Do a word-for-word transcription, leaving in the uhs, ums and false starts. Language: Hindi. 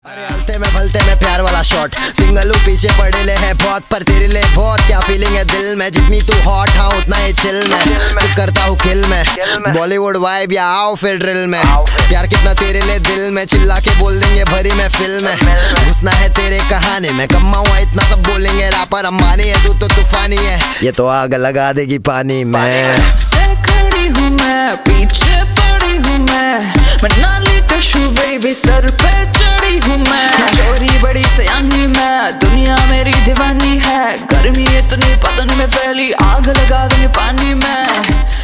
अरे हलते में भलते में प्यार वाला शॉट सिंगल पीछे पड़े ले है बहुत पर तेरे लिए बहुत क्या फीलिंग है दिल में जितनी तू हॉट हाँ उतना ही चिल में चुप करता हूँ किल में बॉलीवुड वाइब या आओ फिर ड्रिल में प्यार कितना तेरे लिए दिल में चिल्ला के बोल देंगे भरी में फिल्म में घुसना है तेरे कहानी में कमाऊँ इतना सब बोलेंगे रापर अंबानी है तू तो तूफानी है ये तो आग लगा देगी पानी में खड़ी हूँ मैं पीछे पड़ी हूँ मैं मनाली कशू बेबी सर पे चढ़ी हूँ मैं चोरी बड़ी सयानी मैं दुनिया मेरी दीवानी है गर्मी इतनी पतन में फैली आग लगा दूंगी पानी में।